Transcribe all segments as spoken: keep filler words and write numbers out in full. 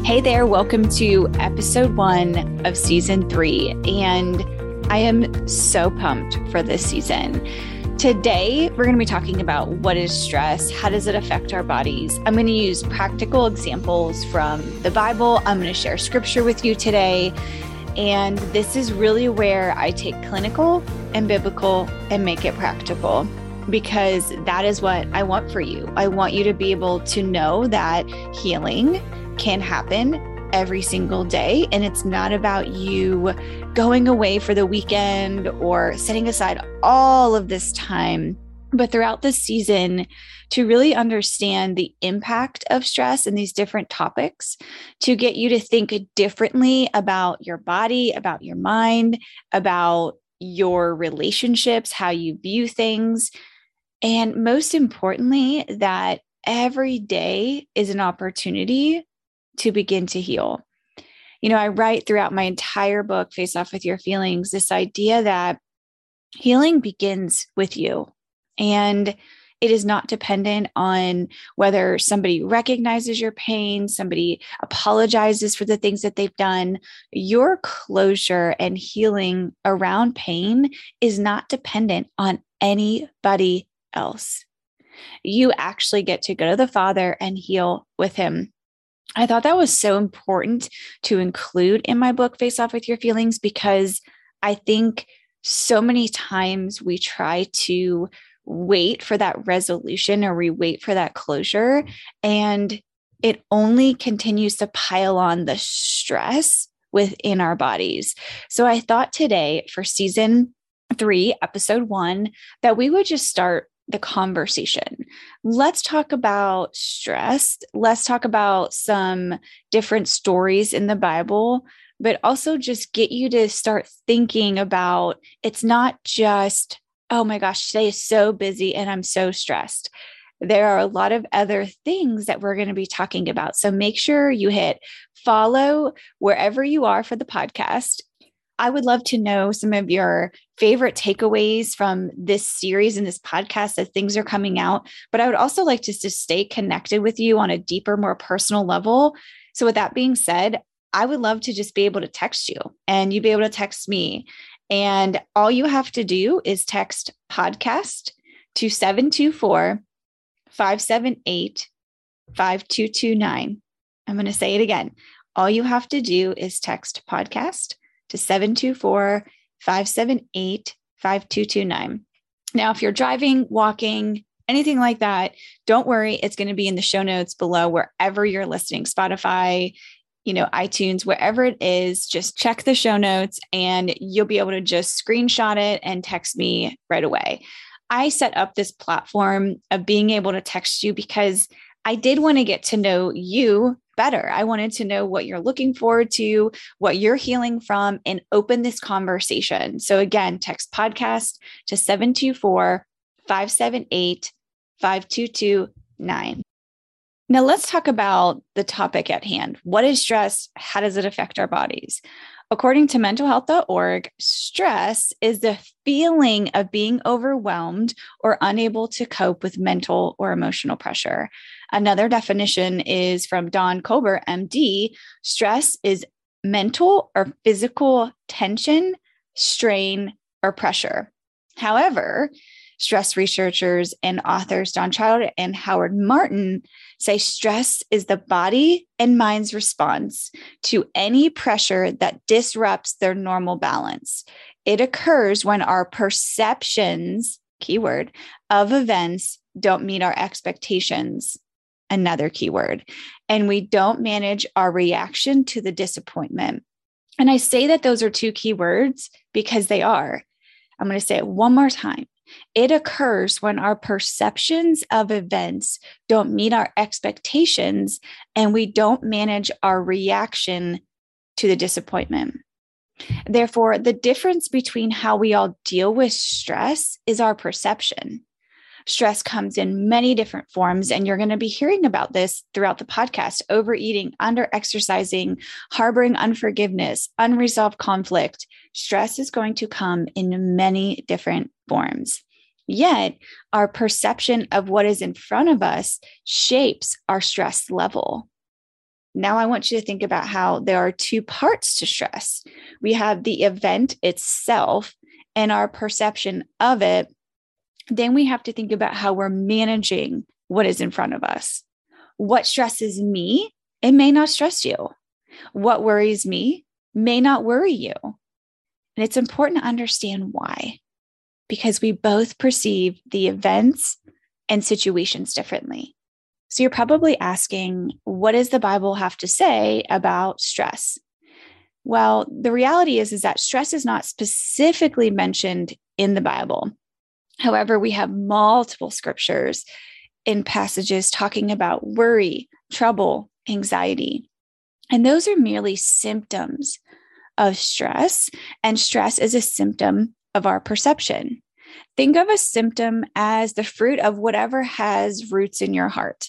Hey there, welcome to episode one of season three. And I am so pumped for this season. Today, we're going to be talking about what is stress, how does it affect our bodies. I'm going to use practical examples from the Bible. I'm going to share scripture with you today. And this is really where I take clinical and biblical and make it practical, because that is what I want for you. I want you to be able to know that healing can happen every single day. And it's not about you going away for the weekend or setting aside all of this time, but throughout the season to really understand the impact of stress and these different topics, to get you to think differently about your body, about your mind, about your relationships, how you view things. And most importantly, that every day is an opportunity to begin to heal. You know, I write throughout my entire book, Face Off with Your Feelings, this idea that healing begins with you. And it is not dependent on whether somebody recognizes your pain, somebody apologizes for the things that they've done. Your closure and healing around pain is not dependent on anybody else. You actually get to go to the Father and heal with him. I thought that was so important to include in my book, Face Off with Your Feelings, because I think so many times we try to wait for that resolution or we wait for that closure, and it only continues to pile on the stress within our bodies. So I thought today for season three, episode one, that we would just start the conversation. Let's talk about stress. Let's talk about some different stories in the Bible, but also just get you to start thinking about it's not just, oh my gosh, today is so busy and I'm so stressed. There are a lot of other things that we're going to be talking about. So make sure you hit follow wherever you are for the podcast. I would love to know some of your favorite takeaways from this series and this podcast as things are coming out. But I would also like to just stay connected with you on a deeper, more personal level. So with that being said, I would love to just be able to text you and you'd be able to text me. And all you have to do is text podcast to seven two four, five seven eight, five two two nine. I'm going to say it again. All you have to do is text podcast to seven two four, five seven eight, five two two nine. Now, if you're driving, walking, anything like that, don't worry. It's going to be in the show notes below wherever you're listening, Spotify, you know, iTunes, wherever it is. Just check the show notes and you'll be able to just screenshot it and text me right away. I set up this platform of being able to text you because I did want to get to know you better. I wanted to know what you're looking forward to, what you're healing from, and open this conversation. So again, text podcast to seven two four, five seven eight, five two two nine. Now let's talk about the topic at hand. What is stress? How does it affect our bodies? According to mental health dot org, stress is the feeling of being overwhelmed or unable to cope with mental or emotional pressure. Another definition is from Don Colbert, M D. Stress is mental or physical tension, strain, or pressure. However, stress researchers and authors Don Child and Howard Martin say stress is the body and mind's response to any pressure that disrupts their normal balance. It occurs when our perceptions, keyword, of events don't meet our expectations, another keyword, and we don't manage our reaction to the disappointment. And I say that those are two keywords because they are. I'm going to say it one more time. It occurs when our perceptions of events don't meet our expectations and we don't manage our reaction to the disappointment. Therefore, the difference between how we all deal with stress is our perception. Stress comes in many different forms, and you're going to be hearing about this throughout the podcast: overeating, under-exercising, harboring unforgiveness, unresolved conflict. Stress is going to come in many different forms. Yet, our perception of what is in front of us shapes our stress level. Now I want you to think about how there are two parts to stress. We have the event itself and our perception of it. Then we have to think about how we're managing what is in front of us. What stresses me, it may not stress you. What worries me may not worry you. And it's important to understand why, because we both perceive the events and situations differently. So you're probably asking, what does the Bible have to say about stress? Well, the reality is, is that stress is not specifically mentioned in the Bible. However, we have multiple scriptures in passages talking about worry, trouble, anxiety. And those are merely symptoms of stress. And stress is a symptom of our perception. Think of a symptom as the fruit of whatever has roots in your heart.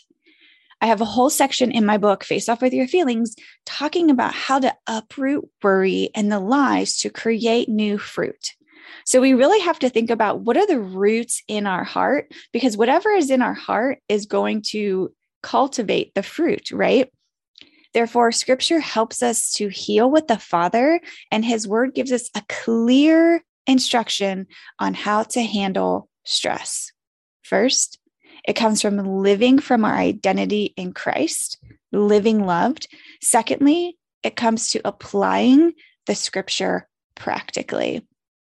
I have a whole section in my book, Face Off With Your Feelings, talking about how to uproot worry and the lies to create new fruit. So we really have to think about what are the roots in our heart, because whatever is in our heart is going to cultivate the fruit, right? Therefore, scripture helps us to heal with the Father, and his word gives us a clear instruction on how to handle stress. First, it comes from living from our identity in Christ, living loved. Secondly, it comes to applying the scripture practically.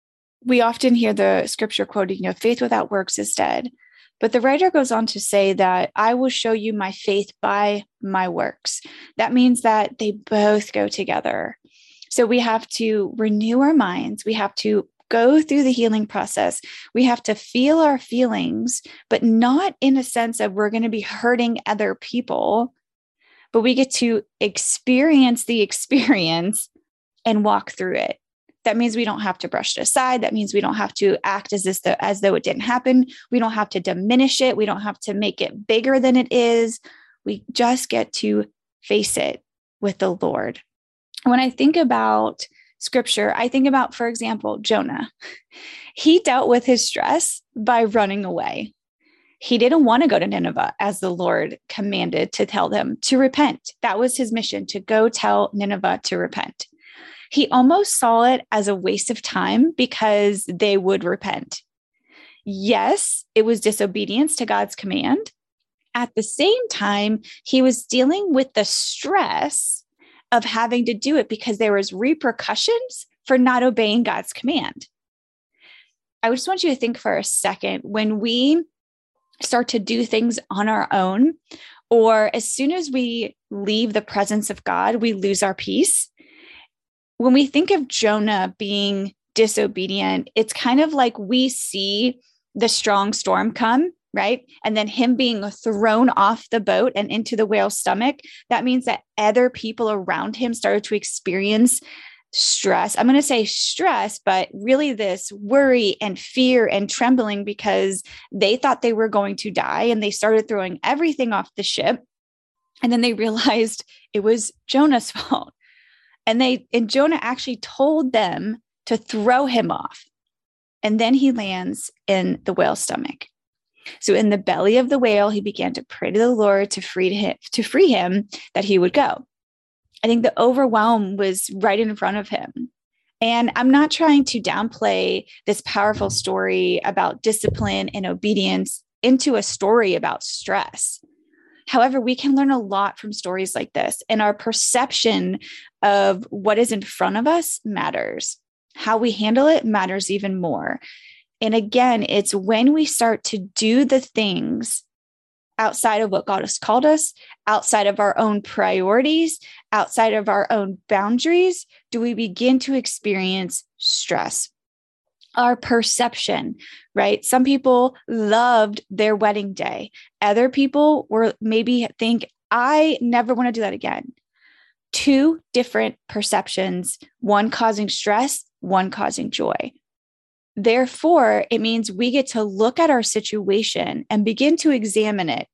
We often hear the scripture quoted, you know, faith without works is dead. But the writer goes on to say that I will show you my faith by my works. That means that they both go together. So we have to renew our minds. We have to go through the healing process. We have to feel our feelings, but not in a sense of we're going to be hurting other people, but we get to experience the experience and walk through it. That means we don't have to brush it aside. That means we don't have to act as this, as though it didn't happen. We don't have to diminish it. We don't have to make it bigger than it is. We just get to face it with the Lord. When I think about scripture, I think about, for example, Jonah. He dealt with his stress by running away. He didn't want to go to Nineveh as the Lord commanded to tell them to repent. That was his mission, to go tell Nineveh to repent. He almost saw it as a waste of time because they would repent. Yes, it was disobedience to God's command. At the same time, he was dealing with the stress of having to do it because there was repercussions for not obeying God's command. I just want you to think for a second, when we start to do things on our own, or as soon as we leave the presence of God, we lose our peace. When we think of Jonah being disobedient, it's kind of like we see the strong storm come, right? And then him being thrown off the boat and into the whale's stomach. That means that other people around him started to experience stress. I'm going to say stress, but really this worry and fear and trembling because they thought they were going to die and they started throwing everything off the ship. And then they realized it was Jonah's fault. And they, and Jonah actually told them to throw him off. And then he lands in the whale's stomach. So in the belly of the whale, he began to pray to the Lord to free him, to free him that he would go. I think the overwhelm was right in front of him. And I'm not trying to downplay this powerful story about discipline and obedience into a story about stress. However, we can learn a lot from stories like this, and our perception of what is in front of us matters. How we handle it matters even more. And again, it's when we start to do the things outside of what God has called us, outside of our own priorities, outside of our own boundaries, do we begin to experience stress. Our perception, right? Some people loved their wedding day. Other people were maybe think, I never want to do that again. Two different perceptions, one causing stress, one causing joy. Therefore, it means we get to look at our situation and begin to examine it.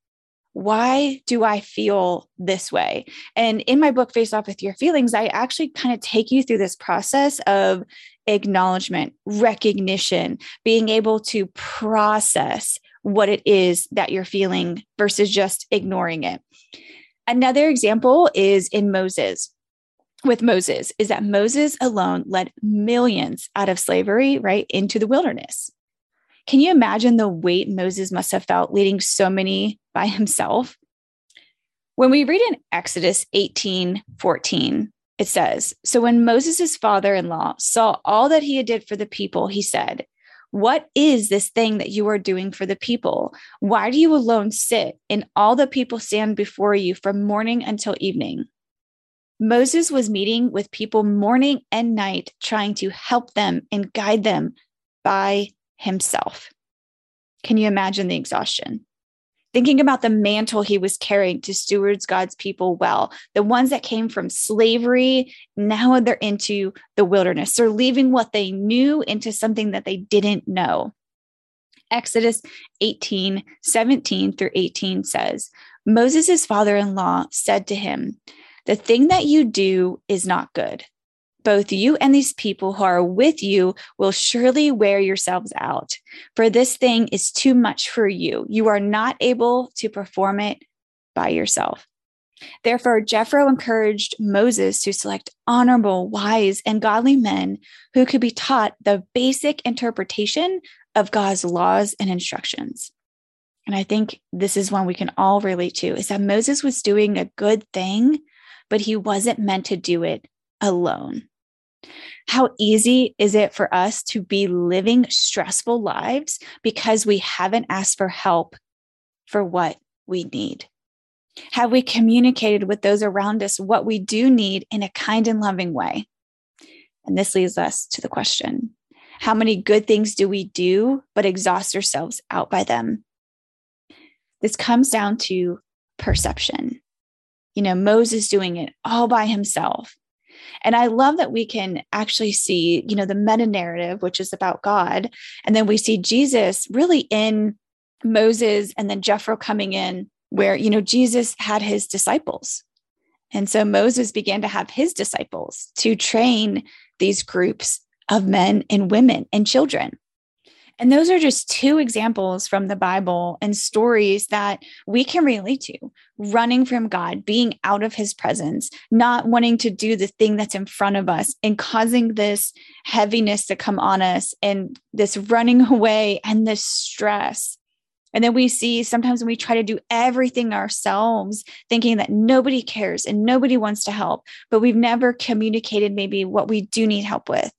Why do I feel this way? And in my book, Face Off With Your Feelings, I actually kind of take you through this process of acknowledgement, recognition, being able to process what it is that you're feeling versus just ignoring it. Another example is in Moses. With Moses, is that Moses alone led millions out of slavery, right, into the wilderness. Can you imagine the weight Moses must have felt leading so many by himself? When we read in Exodus eighteen fourteen, it says, "So when Moses' father-in-law saw all that he did for the people, he said, 'What is this thing that you are doing for the people? Why do you alone sit and all the people stand before you from morning until evening?'" Moses was meeting with people morning and night, trying to help them and guide them by himself. Can you imagine the exhaustion? Thinking about the mantle he was carrying to steward God's people well, the ones that came from slavery, now they're into the wilderness. They're leaving what they knew into something that they didn't know. Exodus eighteen, seventeen through eighteen says, "Moses' father-in-law said to him, 'The thing that you do is not good. Both you and these people who are with you will surely wear yourselves out, for this thing is too much for you. You are not able to perform it by yourself.' Therefore, Jethro encouraged Moses to select honorable, wise, and godly men who could be taught the basic interpretation of God's laws and instructions." And I think this is one we can all relate to, is that Moses was doing a good thing, but he wasn't meant to do it alone. How easy is it for us to be living stressful lives because we haven't asked for help for what we need? Have we communicated with those around us what we do need in a kind and loving way? And this leads us to the question, how many good things do we do but exhaust ourselves out by them? This comes down to perception. You know, Moses doing it all by himself. And I love that we can actually see, you know, the meta narrative, which is about God. And then we see Jesus really in Moses and then Jethro coming in where, you know, Jesus had his disciples. And so Moses began to have his disciples to train these groups of men and women and children. And those are just two examples from the Bible and stories that we can relate to. Running from God, being out of his presence, not wanting to do the thing that's in front of us and causing this heaviness to come on us and this running away and this stress. And then we see sometimes when we try to do everything ourselves, thinking that nobody cares and nobody wants to help, but we've never communicated maybe what we do need help with.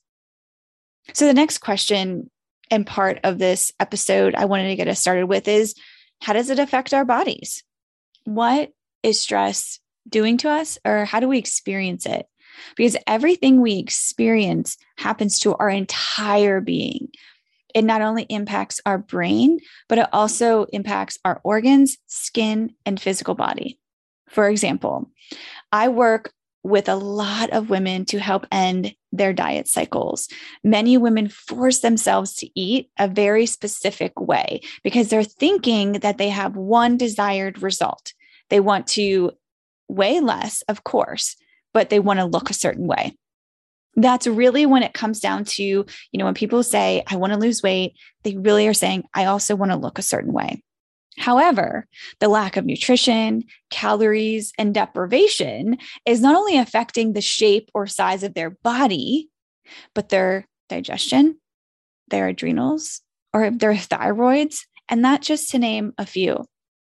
So the next question and part of this episode I wanted to get us started with is, how does it affect our bodies? What is stress doing to us, or how do we experience it? Because everything we experience happens to our entire being. It not only impacts our brain, but it also impacts our organs, skin, and physical body. For example, I work with a lot of women to help end their diet cycles. Many women force themselves to eat a very specific way because they're thinking that they have one desired result. They want to weigh less, of course, but they want to look a certain way. That's really when it comes down to, you know, when people say, I want to lose weight, they really are saying, I also want to look a certain way. However, the lack of nutrition, calories, and deprivation is not only affecting the shape or size of their body, but their digestion, their adrenals, or their thyroids, and that's just to name a few.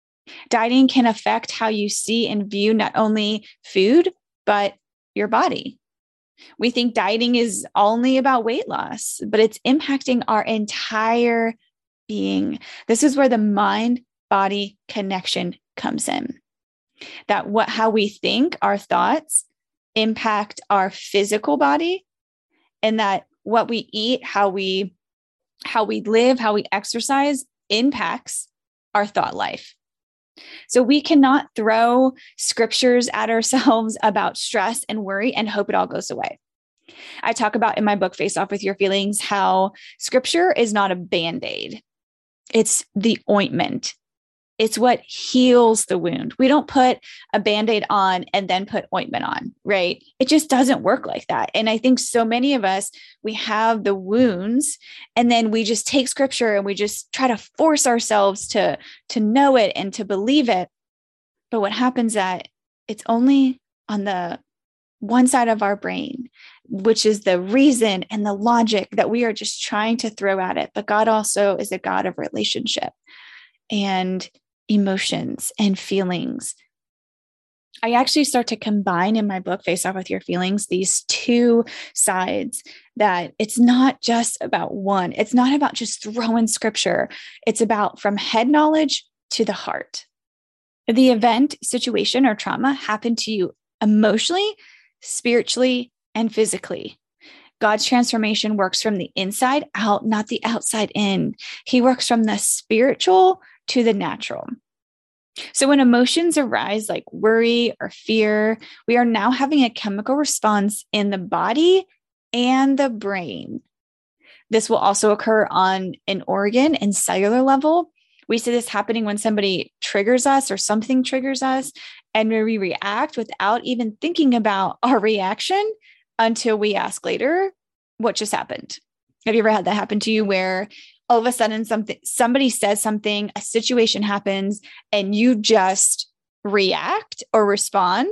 Dieting can affect how you see and view not only food, but your body. We think dieting is only about weight loss, but it's impacting our entire being. This is where the mind body connection comes in. That what how we think, our thoughts impact our physical body, and that what we eat, how we how we live, how we exercise impacts our thought life. So we cannot throw scriptures at ourselves about stress and worry and hope it all goes away. I talk about in my book, Face Off with Your Feelings, how scripture is not a Band-Aid. It's the ointment. It's what heals the wound. We don't put a Band-Aid on and then put ointment on, right? It just doesn't work like that. And I think so many of us, we have the wounds and then we just take scripture and we just try to force ourselves to, to know it and to believe it. But what happens that It's only on the one side of our brain, which is the reason and the logic that we are just trying to throw at it. But God also is a God of relationship and emotions and feelings. I actually start to combine in my book, Face Off with Your Feelings, these two sides, that it's not just about one. It's not about just throwing scripture. It's about from head knowledge to the heart. The event, situation, or trauma happened to you emotionally, spiritually, and physically. God's transformation works from the inside out, not the outside in. He works from the spiritual to the natural. So when emotions arise like worry or fear, we are now having a chemical response in the body and the brain. This will also occur on an organ and cellular level. We see this happening when somebody triggers us or something triggers us, and we react without even thinking about our reaction until we ask later, what just happened? Have you ever had that happen to you where all of a sudden something, somebody says something, a situation happens, and you just react or respond?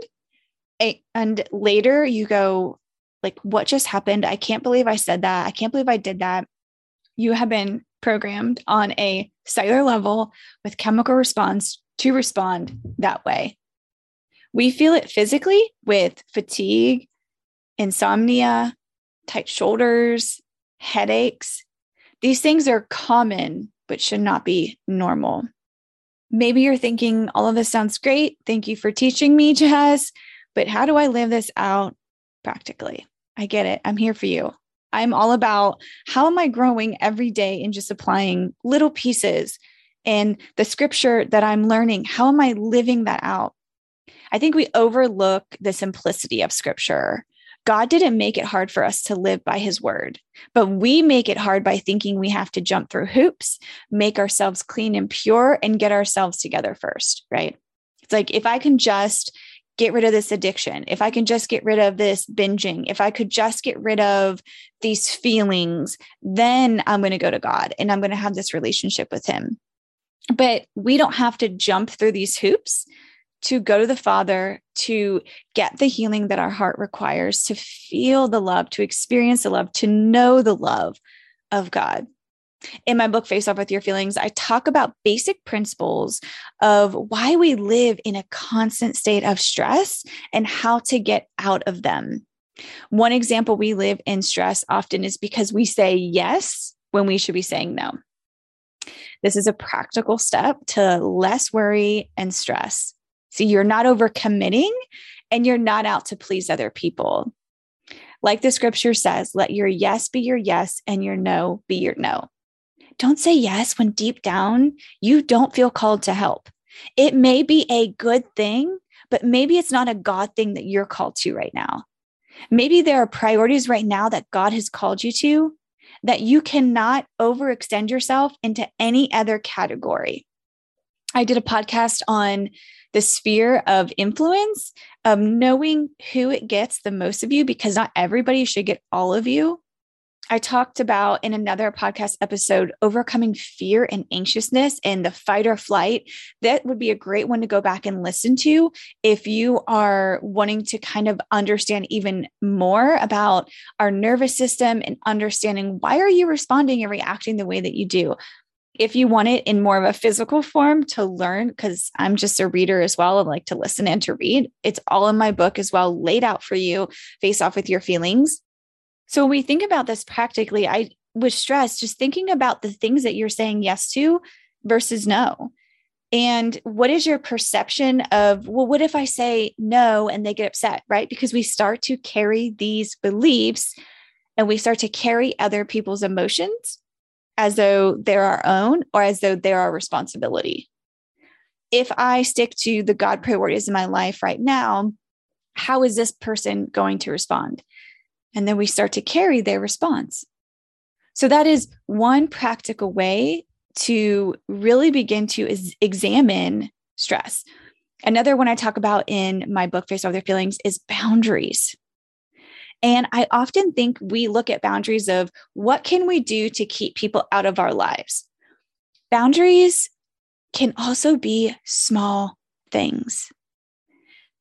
And later you go like, what just happened? I can't believe I said that. I can't believe I did that. You have been programmed on a cellular level with chemical response to respond that way. We feel it physically with fatigue, insomnia, tight shoulders, headaches. These things are common, but should not be normal. Maybe you're thinking, all of this sounds great. Thank you for teaching me, Jess, but how do I live this out practically? I get it. I'm here for you. I'm all about how am I growing every day and just applying little pieces and the scripture that I'm learning. How am I living that out? I think we overlook the simplicity of scripture. God didn't make it hard for us to live by his word, but we make it hard by thinking we have to jump through hoops, make ourselves clean and pure, and get ourselves together first, right? It's like, if I can just get rid of this addiction, if I can just get rid of this binging, if I could just get rid of these feelings, then I'm going to go to God and I'm going to have this relationship with him. But we don't have to jump through these hoops to go to the Father, to get the healing that our heart requires, to feel the love, to experience the love, to know the love of God. In my book, Face Off with Your Feelings, I talk about basic principles of why we live in a constant state of stress and how to get out of them. One example we live in stress often is because we say yes when we should be saying no. This is a practical step to less worry and stress. See, you're not overcommitting and you're not out to please other people. Like the scripture says, let your yes be your yes and your no be your no. Don't say yes when deep down you don't feel called to help. It may be a good thing, but maybe it's not a God thing that you're called to right now. Maybe there are priorities right now that God has called you to that you cannot overextend yourself into any other category. I did a podcast on the sphere of influence, of knowing who it gets the most of you, because not everybody should get all of you. I talked about in another podcast episode, overcoming fear and anxiousness and the fight or flight. That would be a great one to go back and listen to if you are wanting to kind of understand even more about our nervous system and understanding why are you responding and reacting the way that you do. If you want it in more of a physical form to learn, because I'm just a reader as well and like to listen and to read, it's all in my book as well, laid out for you, Face Off with Your Feelings. So when we think about this practically, I was stressed just thinking about the things that you're saying yes to versus no. And what is your perception of, well, what if I say no and they get upset, right? Because we start to carry these beliefs and we start to carry other people's emotions as though they're our own or as though they're our responsibility. If I stick to the God priorities in my life right now, how is this person going to respond? And then we start to carry their response. So that is one practical way to really begin to is examine stress. Another one I talk about in my book, Face Off with Your Feelings, is boundaries. And I often think we look at boundaries of what can we do to keep people out of our lives? Boundaries can also be small things.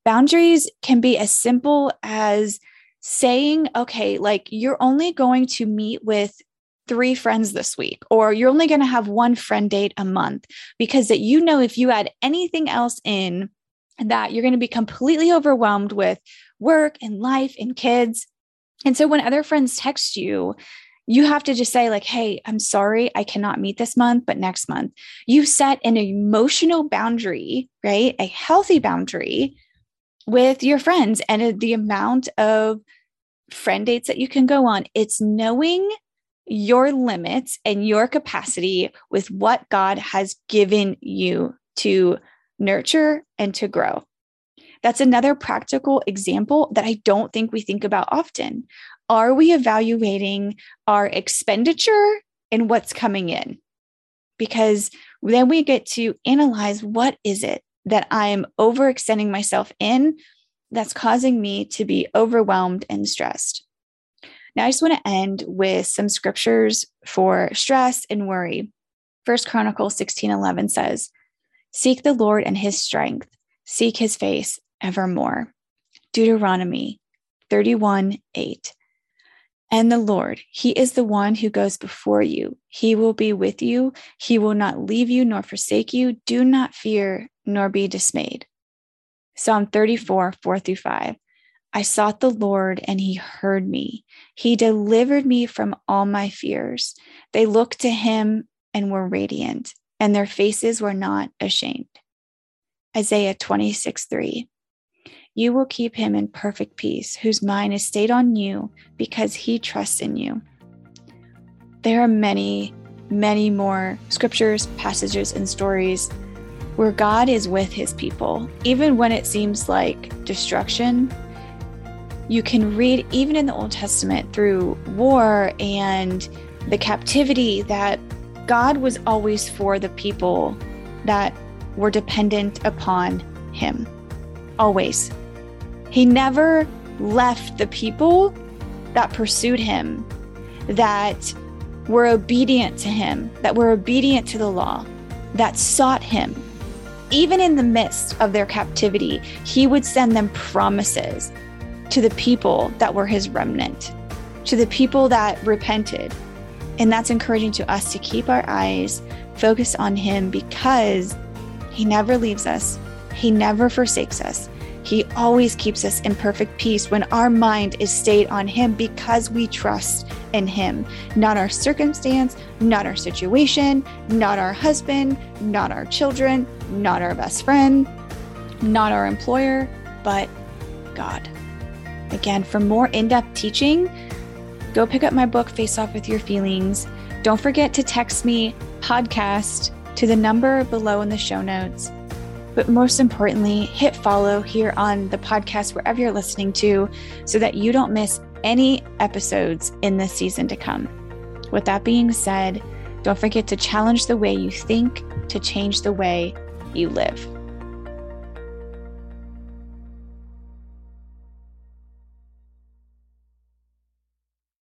Boundaries can be as simple as saying, okay, like you're only going to meet with three friends this week, or you're only going to have one friend date a month, because that, you know, if you add anything else in, that you're going to be completely overwhelmed with work and life and kids. And so when other friends text you, you have to just say like, hey, I'm sorry, I cannot meet this month, but next month. You set an emotional boundary, right? A healthy boundary with your friends, and the amount of friend dates that you can go on. It's knowing your limits and your capacity with what God has given you to nurture and to grow. That's another practical example that I don't think we think about often. Are we evaluating our expenditure and what's coming in? Because then we get to analyze, what is it that I'm overextending myself in that's causing me to be overwhelmed and stressed? Now, I just want to end with some scriptures for stress and worry. First Chronicles sixteen eleven says, seek the Lord and his strength, seek his face evermore. Deuteronomy thirty-one eight. And the Lord, he is the one who goes before you. He will be with you. He will not leave you nor forsake you. Do not fear nor be dismayed. Psalm thirty-four, four through five. I sought the Lord and he heard me. He delivered me from all my fears. They looked to him and were radiant, and their faces were not ashamed. Isaiah twenty-six, three. You will keep him in perfect peace, whose mind is stayed on you because he trusts in you. There are many, many more scriptures, passages, and stories where God is with his people, even when it seems like destruction. You can read, even in the Old Testament, through war and the captivity, that God was always for the people that were dependent upon him. Always. He never left the people that pursued him, that were obedient to him, that were obedient to the law, that sought him. Even in the midst of their captivity, he would send them promises to the people that were his remnant, to the people that repented. And that's encouraging to us to keep our eyes focused on him, because he never leaves us. He never forsakes us. He always keeps us in perfect peace when our mind is stayed on him, because we trust in him. Not our circumstance, not our situation, not our husband, not our children, not our best friend, not our employer, but God. Again, for more in-depth teaching, go pick up my book, Face Off With Your Feelings. Don't forget to text me podcast to the number below in the show notes. But most importantly, hit follow here on the podcast, wherever you're listening to, so that you don't miss any episodes in this season to come. With that being said, don't forget to challenge the way you think to change the way you live.